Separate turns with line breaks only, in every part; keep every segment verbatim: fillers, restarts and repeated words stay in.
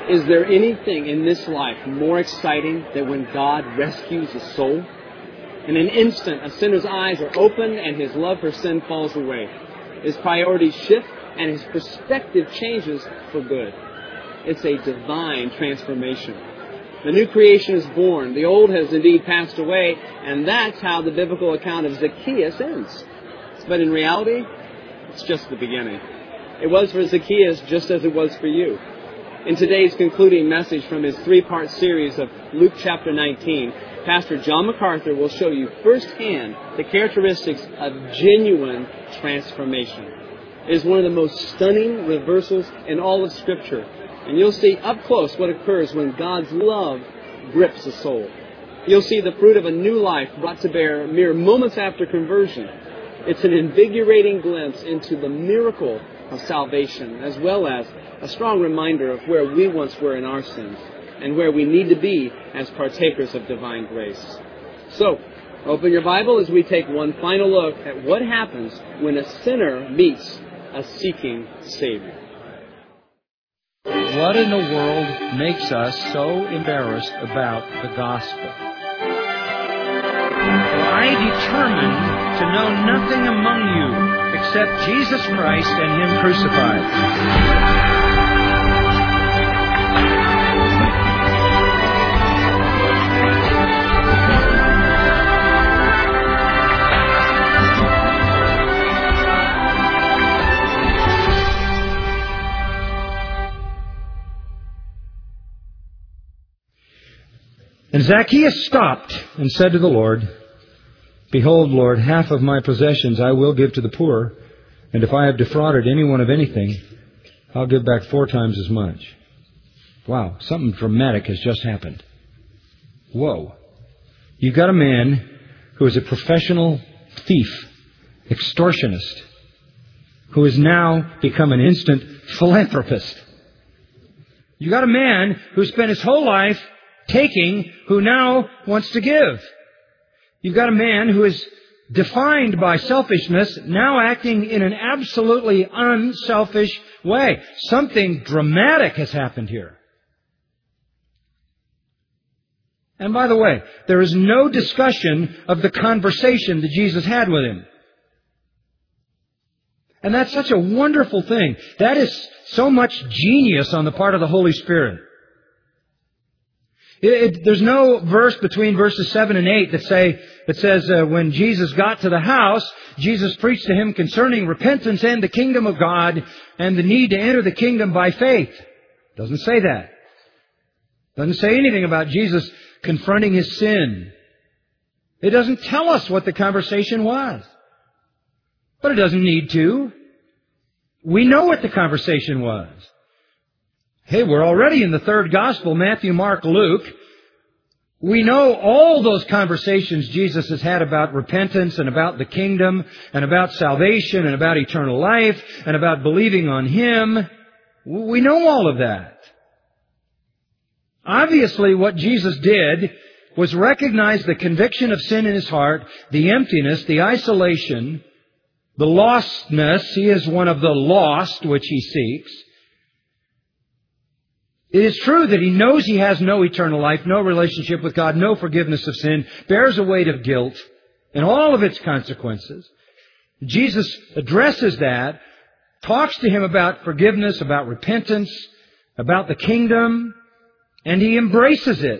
Is there anything in this life more exciting than when God rescues a soul? In an instant, a sinner's eyes are opened and his love for sin falls away. His priorities shift and his perspective changes for good. It's a divine transformation. The new creation is born. The old has indeed passed away, and that's how the biblical account of Zacchaeus ends. But in reality, it's just the beginning. It was for Zacchaeus just as it was for you. In today's concluding message from his three-part series of Luke chapter nineteen, Pastor John MacArthur will show you firsthand the characteristics of genuine transformation. It is one of the most stunning reversals in all of Scripture. And you'll see up close what occurs when God's love grips a soul. You'll see the fruit of a new life brought to bear mere moments after conversion. It's an invigorating glimpse into the miracle of salvation, as well as a strong reminder of where we once were in our sins and where we need to be as partakers of divine grace. So, open your Bible as we take one final look at what happens when a sinner meets a seeking Savior.
What in the world makes us so embarrassed about the gospel? I determined to know nothing among you except Jesus Christ and Him crucified. And Zacchaeus stopped and said to the Lord, Behold, Lord, half of my possessions I will give to the poor, and if I have defrauded anyone of anything, I'll give back four times as much. Wow, something dramatic has just happened. Whoa. You've got a man who is a professional thief, extortionist, who has now become an instant philanthropist. You've got a man who spent his whole life taking, who now wants to give. You've got a man who is defined by selfishness, now acting in an absolutely unselfish way. Something dramatic has happened here. And by the way, there is no discussion of the conversation that Jesus had with him. And that's such a wonderful thing. That is so much genius on the part of the Holy Spirit. It, it, there's no verse between verses seven and eight that say that says uh, when Jesus got to the house, Jesus preached to him concerning repentance and the kingdom of God and the need to enter the kingdom by faith. Doesn't say that. Doesn't say anything about Jesus confronting his sin. It doesn't tell us what the conversation was. But it doesn't need to. We know what the conversation was. Hey, we're already in the third gospel, Matthew, Mark, Luke. We know all those conversations Jesus has had about repentance and about the kingdom and about salvation and about eternal life and about believing on Him. We know all of that. Obviously, what Jesus did was recognize the conviction of sin in his heart, the emptiness, the isolation, the lostness. He is one of the lost which he seeks. It is true that he knows he has no eternal life, no relationship with God, no forgiveness of sin, bears a weight of guilt and all of its consequences. Jesus addresses that, talks to him about forgiveness, about repentance, about the kingdom, and he embraces it.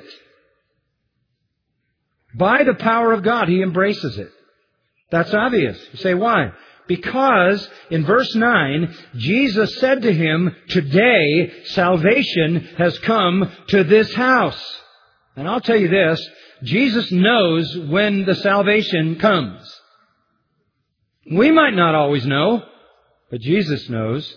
By the power of God, he embraces it. That's obvious. You say, why? Because in verse nine, Jesus said to him, Today salvation has come to this house. And I'll tell you this, Jesus knows when the salvation comes. We might not always know, but Jesus knows.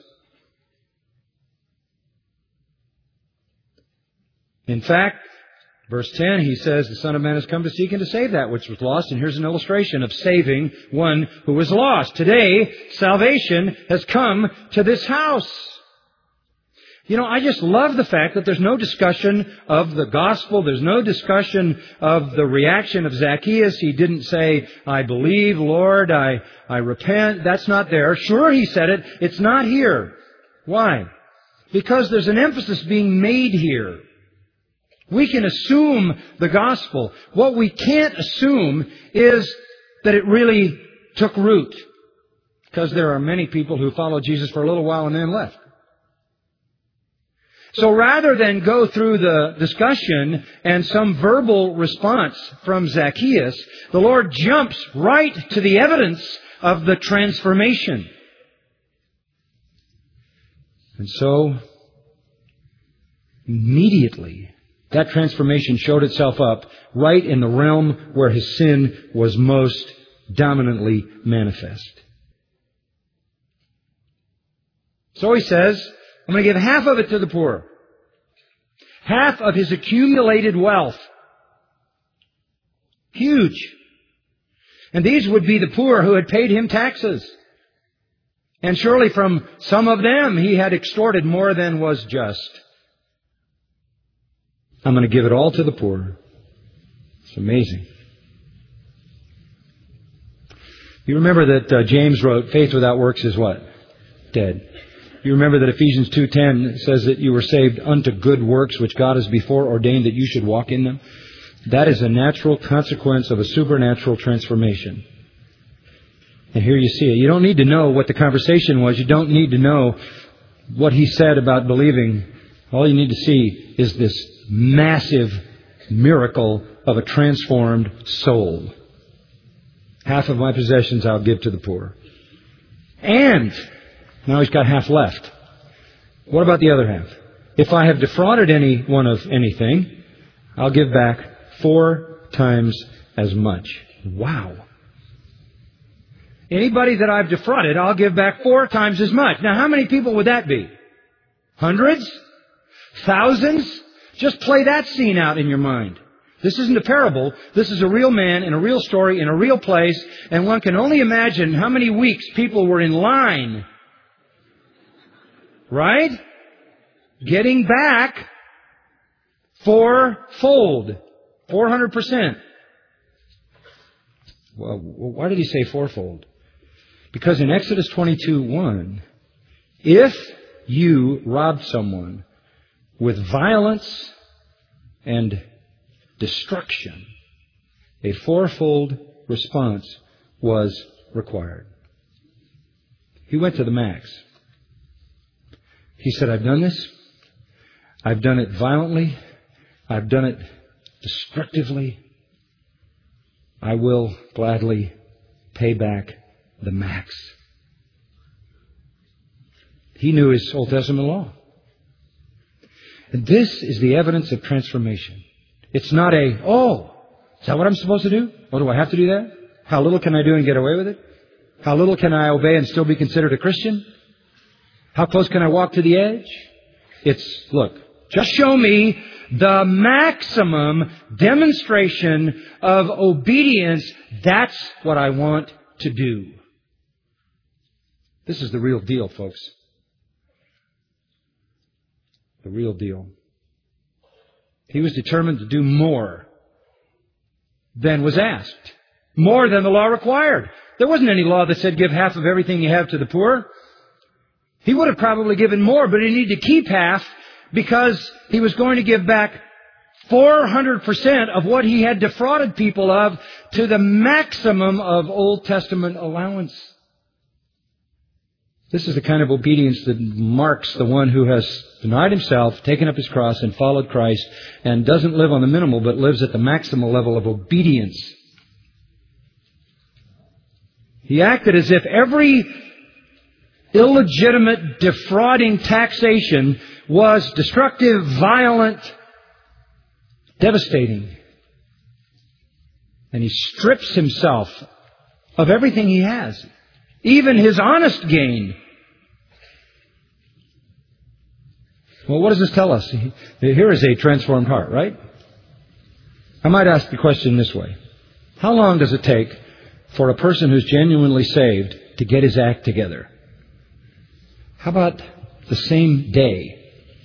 In fact, verse ten, he says, the Son of Man has come to seek and to save that which was lost. And here's an illustration of saving one who was lost. Today, salvation has come to this house. You know, I just love the fact that there's no discussion of the gospel. There's no discussion of the reaction of Zacchaeus. He didn't say, I believe, Lord, I, I repent. That's not there. Sure, he said it. It's not here. Why? Because there's an emphasis being made here. We can assume the gospel. What we can't assume is that it really took root. Because there are many people who followed Jesus for a little while and then left. So rather than go through the discussion and some verbal response from Zacchaeus, the Lord jumps right to the evidence of the transformation. And so, immediately, that transformation showed itself up right in the realm where his sin was most dominantly manifest. So he says, I'm going to give half of it to the poor. Half of his accumulated wealth. Huge. And these would be the poor who had paid him taxes. And surely from some of them he had extorted more than was just. I'm going to give it all to the poor. It's amazing. You remember that uh, James wrote, faith without works is what? Dead. You remember that Ephesians two ten says that you were saved unto good works, which God has before ordained that you should walk in them. That is a natural consequence of a supernatural transformation. And here you see it. You don't need to know what the conversation was. You don't need to know what he said about believing. All you need to see is this massive miracle of a transformed soul. Half of my possessions I'll give to the poor. And now he's got half left. What about the other half? If I have defrauded anyone of anything, I'll give back four times as much. Wow. Anybody that I've defrauded, I'll give back four times as much. Now, how many people would that be? Hundreds? Thousands? Just play that scene out in your mind. This isn't a parable. This is a real man in a real story in a real place. And one can only imagine how many weeks people were in line. Right? Getting back fourfold. four hundred percent. Well, why did he say fourfold? Because in Exodus twenty-two one, if you robbed someone with violence and destruction, a fourfold response was required. He went to the max. He said, I've done this. I've done it violently. I've done it destructively. I will gladly pay back the max. He knew his Old Testament law. And this is the evidence of transformation. It's not a, oh, is that what I'm supposed to do? Oh, do I have to do that? How little can I do and get away with it? How little can I obey and still be considered a Christian? How close can I walk to the edge? It's, look, just show me the maximum demonstration of obedience. That's what I want to do. This is the real deal, folks. The real deal. He was determined to do more than was asked. More than the law required. There wasn't any law that said give half of everything you have to the poor. He would have probably given more, but he needed to keep half because he was going to give back four hundred percent of what he had defrauded people of to the maximum of Old Testament allowance. This is the kind of obedience that marks the one who has denied himself, taken up his cross, and followed Christ, and doesn't live on the minimal, but lives at the maximal level of obedience. He acted as if every illegitimate, defrauding taxation was destructive, violent, devastating. And he strips himself of everything he has, even his honest gain. Well, what does this tell us? Here is a transformed heart, right? I might ask the question this way. How long does it take for a person who's genuinely saved to get his act together? How about the same day?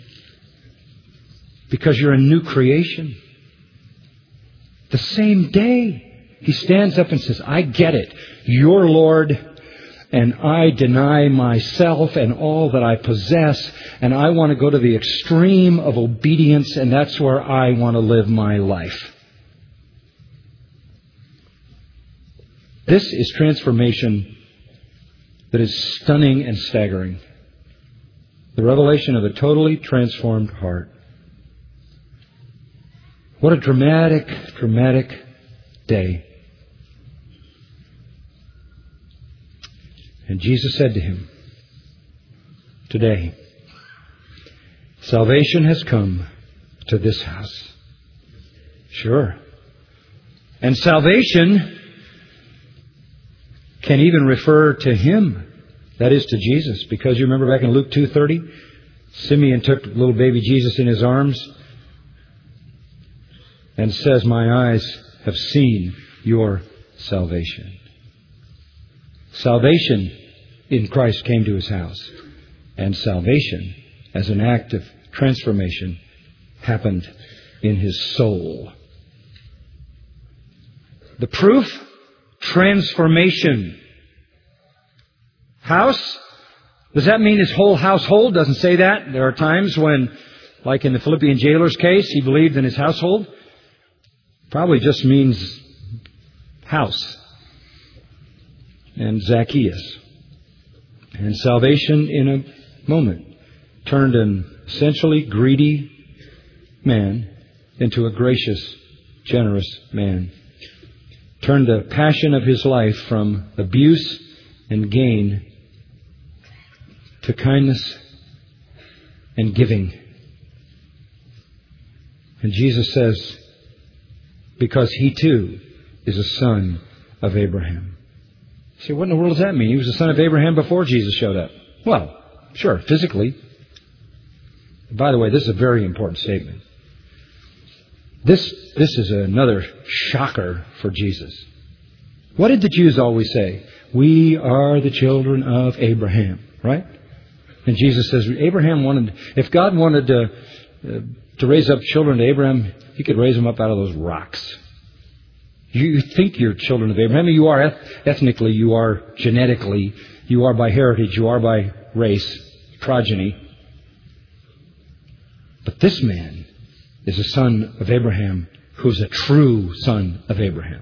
Because you're a new creation. The same day. He stands up and says, I get it. You're Lord, and I deny myself and all that I possess, and I want to go to the extreme of obedience, and that's where I want to live my life. This is transformation that is stunning and staggering. The revelation of a totally transformed heart. What a dramatic, dramatic day. And Jesus said to him, today, salvation has come to this house. Sure. And salvation can even refer to him. That is to Jesus. Because you remember back in Luke two thirty, Simeon took little baby Jesus in his arms and says, my eyes have seen your salvation. Salvation in Christ came to his house. And salvation, as an act of transformation, happened in his soul. The proof? Transformation. House? Does that mean his whole household? Doesn't say that. There are times when, like in the Philippian jailer's case, he believed in his household. Probably just means house. And Zacchaeus. And salvation in a moment turned an essentially greedy man into a gracious, generous man. Turned the passion of his life from abuse and gain to kindness and giving. And Jesus says, because he too is a son of Abraham. You say, what in the world does that mean? He was a son of Abraham before Jesus showed up. Well, sure, physically. By the way, this is a very important statement. This, this is another shocker for Jesus. What did the Jews always say? We are the children of Abraham, right? And Jesus says, Abraham wanted, if God wanted to, uh, to raise up children to Abraham, he could raise them up out of those rocks. You think you're children of Abraham. You are ethnically, you are genetically, you are by heritage, you are by race, progeny. But this man is a son of Abraham who's a true son of Abraham.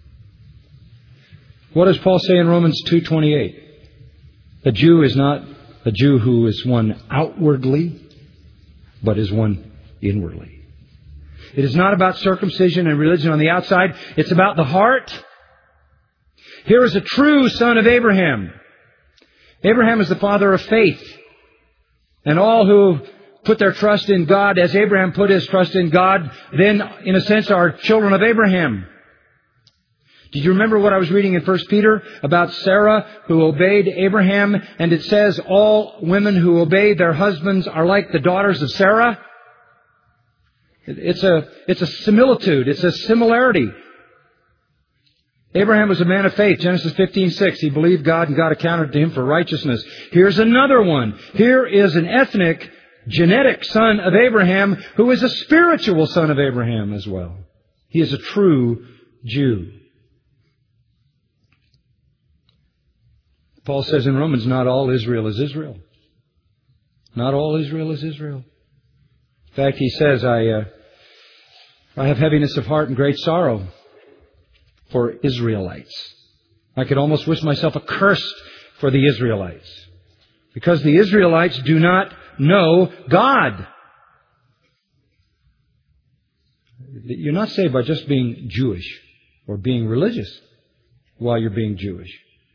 What does Paul say in Romans two twenty-eight? A Jew is not a Jew who is one outwardly, but is one inwardly. It is not about circumcision and religion on the outside. It's about the heart. Here is a true son of Abraham. Abraham is the father of faith. And all who put their trust in God as Abraham put his trust in God, then, in a sense, are children of Abraham. Did you remember what I was reading in First Peter about Sarah who obeyed Abraham? And it says all women who obey their husbands are like the daughters of Sarah. It's a, it's a similitude. It's a similarity. Abraham was a man of faith. Genesis fifteen six. He believed God and God accounted to him for righteousness. Here's another one. Here is an ethnic, genetic son of Abraham who is a spiritual son of Abraham as well. He is a true Jew. Paul says in Romans, not all Israel is Israel. Not all Israel is Israel. In fact, he says, I, uh, I have heaviness of heart and great sorrow for Israelites. I could almost wish myself accursed for the Israelites. Because the Israelites do not know God. You're not saved by just being Jewish or being religious while you're being Jewish.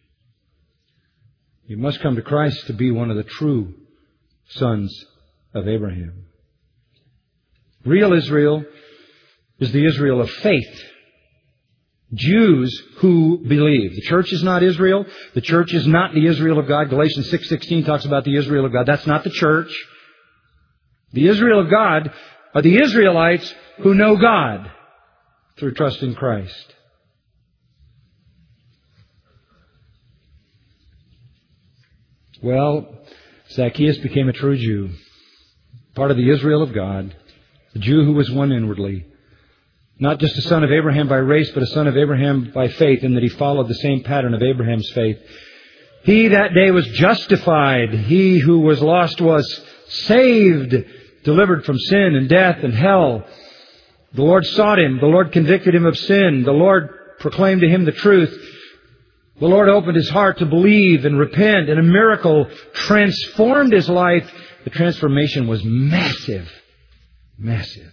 You must come to Christ to be one of the true sons of Abraham. Real Israel is the Israel of faith. Jews who believe. The church is not Israel. The church is not the Israel of God. Galatians six sixteen talks about the Israel of God. That's not the church. The Israel of God are the Israelites who know God through trust in Christ. Well, Zacchaeus became a true Jew. Part of the Israel of God. A Jew who was one inwardly. Not just a son of Abraham by race, but a son of Abraham by faith, in that he followed the same pattern of Abraham's faith. He that day was justified. He who was lost was saved, delivered from sin and death and hell. The Lord sought him. The Lord convicted him of sin. The Lord proclaimed to him the truth. The Lord opened his heart to believe and repent, and a miracle transformed his life. The transformation was massive. Massive.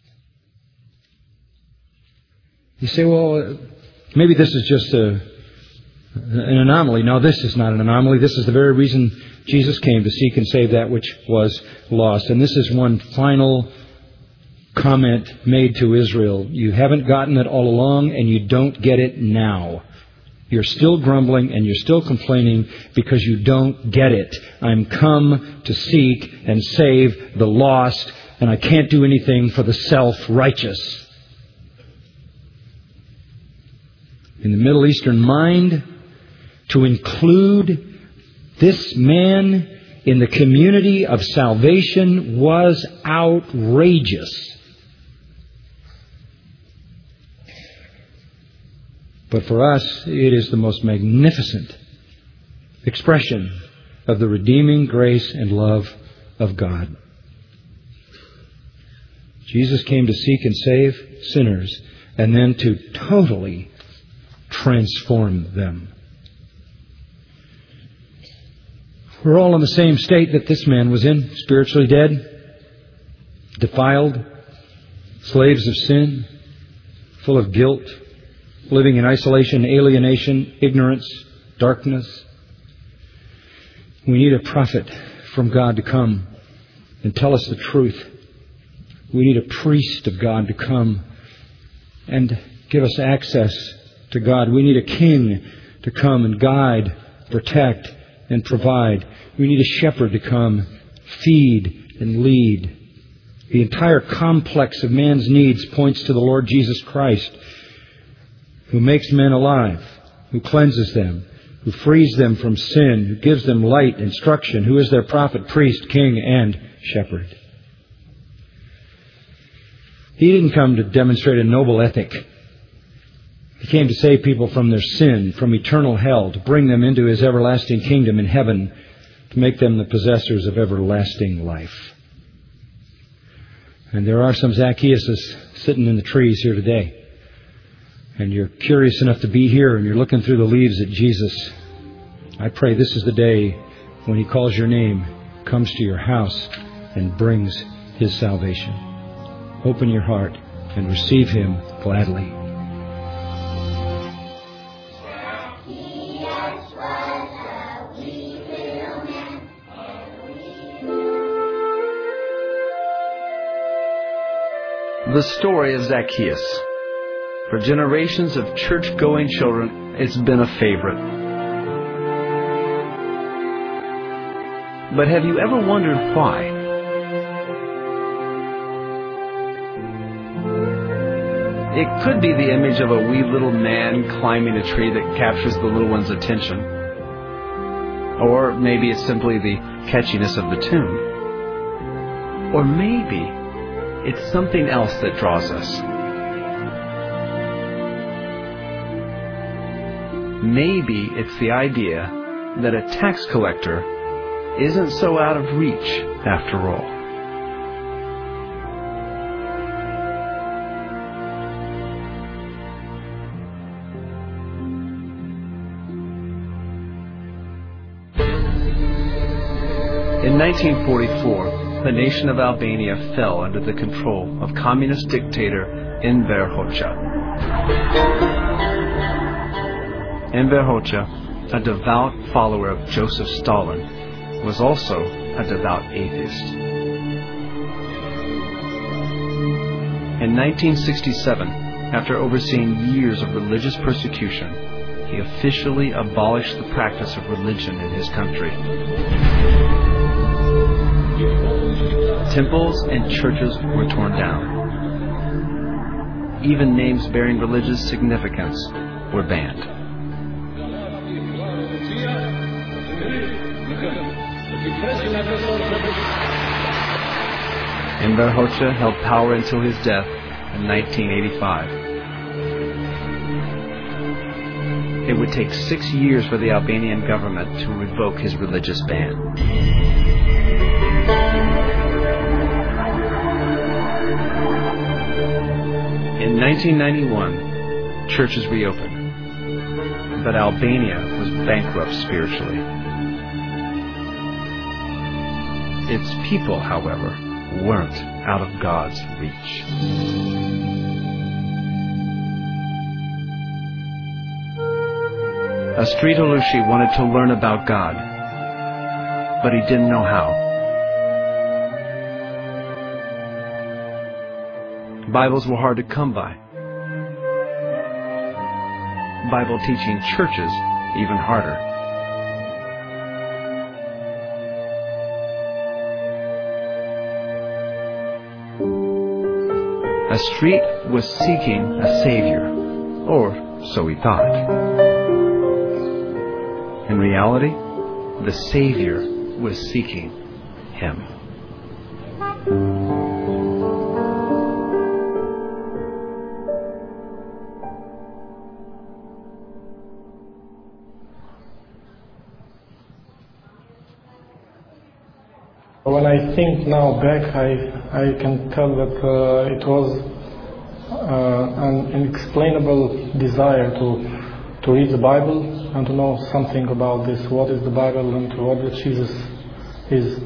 You say, well, maybe this is just a, an anomaly. No, this is not an anomaly. This is the very reason Jesus came, to seek and save that which was lost. And this is one final comment made to Israel. You haven't gotten it all along, and you don't get it now. You're still grumbling and you're still complaining because you don't get it. I'm come to seek and save the lost, and I can't do anything for the self-righteous. In the Middle Eastern mind, to include this man in the community of salvation was outrageous. But for us, it is the most magnificent expression of the redeeming grace and love of God. Jesus came to seek and save sinners, and then to totally transform them. We're all in the same state that this man was in, spiritually dead, defiled, slaves of sin, full of guilt, living in isolation, alienation, ignorance, darkness. We need a prophet from God to come and tell us the truth. We need a priest of God to come and give us access to God. We need a king to come and guide, protect, and provide. We need a shepherd to come, feed, and lead. The entire complex of man's needs points to the Lord Jesus Christ, who makes men alive, who cleanses them, who frees them from sin, who gives them light, instruction, who is their prophet, priest, king, and shepherd. He didn't come to demonstrate a noble ethic. He came to save people from their sin, from eternal hell, to bring them into His everlasting kingdom in heaven, to make them the possessors of everlasting life. And there are some Zacchaeuses sitting in the trees here today. And you're curious enough to be here, and you're looking through the leaves at Jesus. I pray this is the day when He calls your name, comes to your house, and brings His salvation. Open your heart and receive Him gladly.
The story of Zacchaeus. For generations of church-going children, it's been a favorite. But have you ever wondered why? It could be the image of a wee little man climbing a tree that captures the little one's attention. Or maybe it's simply the catchiness of the tune. Or maybe it's something else that draws us. Maybe it's the idea that a tax collector isn't so out of reach after all. In nineteen forty-four, the nation of Albania fell under the control of communist dictator Enver Hoxha. Enver Hoxha, a devout follower of Joseph Stalin, was also a devout atheist. In nineteen sixty-seven, after overseeing years of religious persecution, he officially abolished the practice of religion in his country. Temples and churches were torn down. Even names bearing religious significance were banned. Enver Hoxha held power until his death in nineteen eighty-five. it would take six years for the Albanian government to revoke his religious ban. In nineteen ninety-one, churches reopened, but Albania was bankrupt spiritually. Its people, however, weren't out of God's reach. Astrid Olushi wanted to learn about God, but he didn't know how. Bibles were hard to come by. Bible teaching churches even harder. Astrid was seeking a savior, or so he thought. In reality, the Savior was seeking him.
When I think now back, I, I can tell that uh, it was uh, an inexplainable desire to, to read the Bible and to know something about this. What is the Bible and what Jesus is.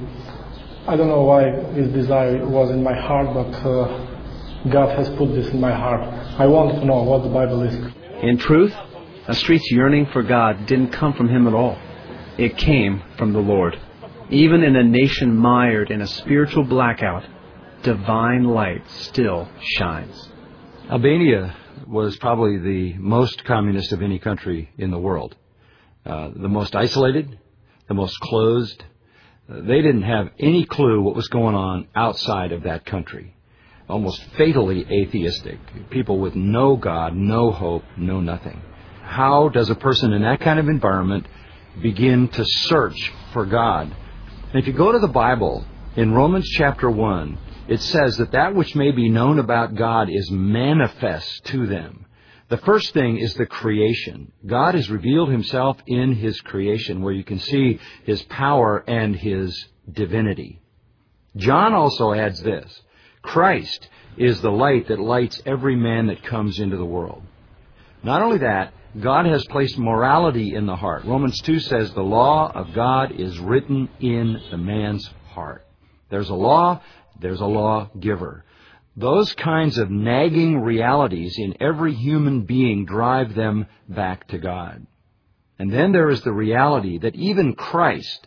I don't know why this desire was in my heart, but uh, God has put this in my heart. I want to know what the Bible is.
In truth, Astrid's yearning for God didn't come from him at all. It came from the Lord. Even in a nation mired in a spiritual blackout, divine light still shines.
Albania was probably the most communist of any country in the world. Uh, the most isolated, the most closed. Uh, they didn't have any clue what was going on outside of that country. Almost fatally atheistic. People with no God, no hope, no nothing. How does a person in that kind of environment begin to search for God? And if you go to the Bible, in Romans chapter one, it says that that which may be known about God is manifest to them. The first thing is the creation. God has revealed himself in his creation, where you can see his power and his divinity. John also adds this: Christ is the light that lights every man that comes into the world. Not only that, God has placed morality in the heart. Romans two says the law of God is written in the man's heart. There's a law, there's a lawgiver. Those kinds of nagging realities in every human being drive them back to God. And then there is the reality that even Christ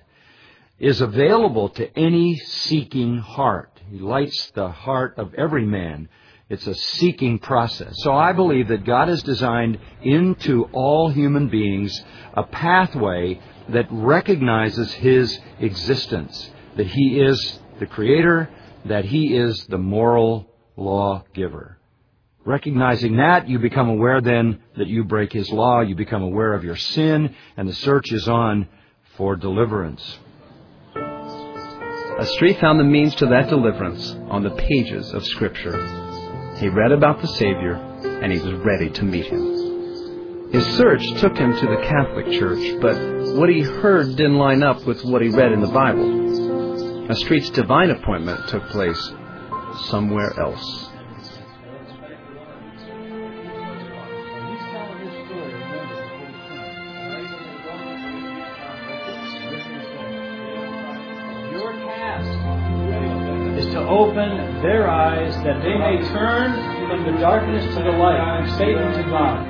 is available to any seeking heart. He lights the heart of every man. It's a seeking process. So I believe that God has designed into all human beings a pathway that recognizes his existence, that he is the creator, that he is the moral lawgiver. Recognizing that, you become aware then that you break his law, you become aware of your sin, and the search is on for deliverance.
Astrid found the means to that deliverance on the pages of Scripture. He read about the Savior, and he was ready to meet him. His search took him to the Catholic Church, but what he heard didn't line up with what he read in the Bible. Astrid's divine appointment took place somewhere else.
Your task is to open their eyes that they may turn from the darkness to the light and Satan to God.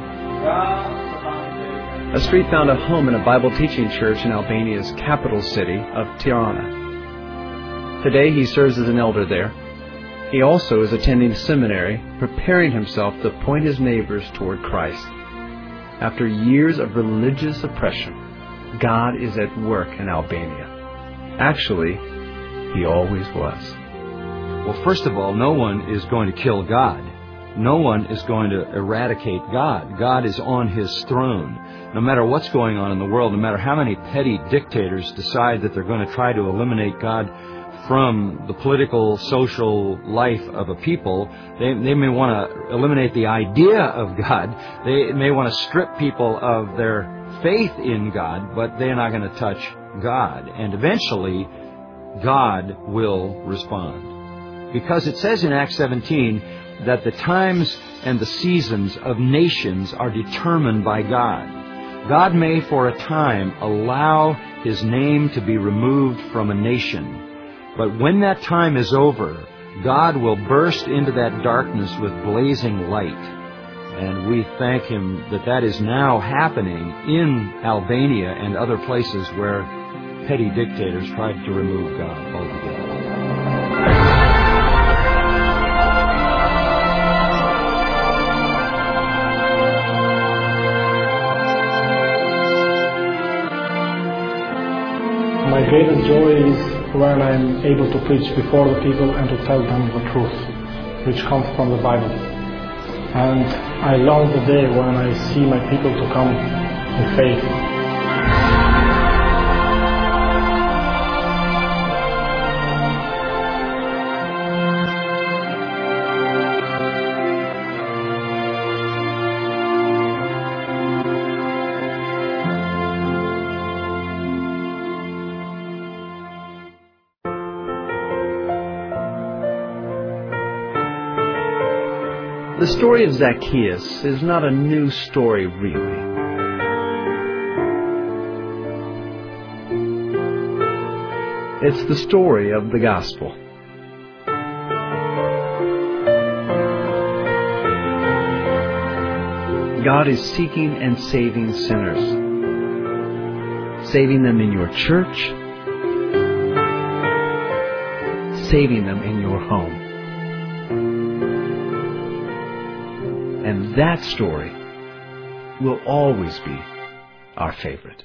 Astrid found a home in a Bible teaching church in Albania's capital city of Tirana. Today he serves as an elder there. He also is attending seminary, preparing himself to point his neighbors toward Christ. After years of religious oppression, God is at work in Albania. Actually, he always was.
Well, first of all, no one is going to kill God. No one is going to eradicate God. God is on his throne. No matter what's going on in the world, no matter how many petty dictators decide that they're going to try to eliminate God from the political, social life of a people. They, they may want to eliminate the idea of God. They may want to strip people of their faith in God, but they're not going to touch God. And eventually, God will respond. Because it says in Acts seventeen that the times and the seasons of nations are determined by God. God may for a time allow His name to be removed from a nation. But when that time is over, God will burst into that darkness with blazing light. And we thank Him that that is now happening in Albania and other places where petty dictators tried to remove God altogether.
My greatest joy is when I'm able to preach before the people and to tell them the truth, which comes from the Bible. And I long the day when I see my people to come in faith.
The story of Zacchaeus is not a new story, really. It's the story of the gospel. God is seeking and saving sinners, saving them in your church, saving them in your home. And that story will always be our favorite.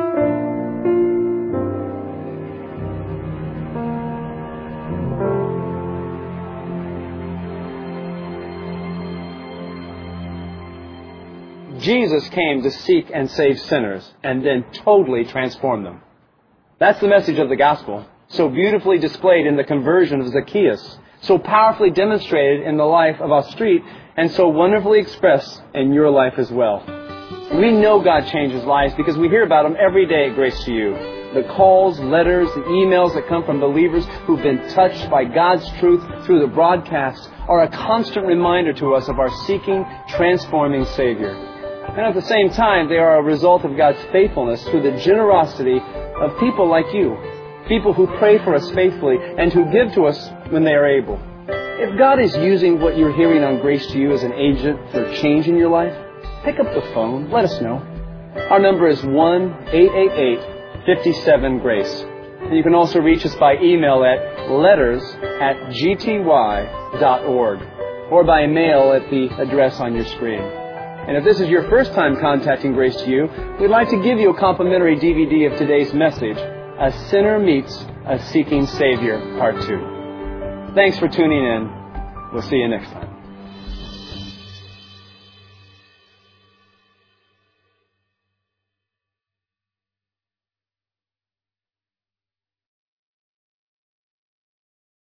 Jesus came to seek and save sinners and then totally transform them. That's the message of the gospel, so beautifully displayed in the conversion of Zacchaeus, so powerfully demonstrated in the life of our street, and so wonderfully expressed in your life as well. We know God changes lives because we hear about Him every day at Grace to You. The calls, letters, the emails that come from believers who've been touched by God's truth through the broadcast are a constant reminder to us of our seeking, transforming Savior. And at the same time, they are a result of God's faithfulness through the generosity of people like you, people who pray for us faithfully and who give to us when they are able. If God is using what you're hearing on Grace to You as an agent for change in your life, pick up the phone. Let us know. Our number is one eight eight eight, five seven, GRACE. And you can also reach us by email at letters at g t y dot org or by mail at the address on your screen. And if this is your first time contacting Grace to You, we'd like to give you a complimentary D V D of today's message, A Sinner Meets a Seeking Savior, Part two. Thanks for tuning in. We'll see you next time.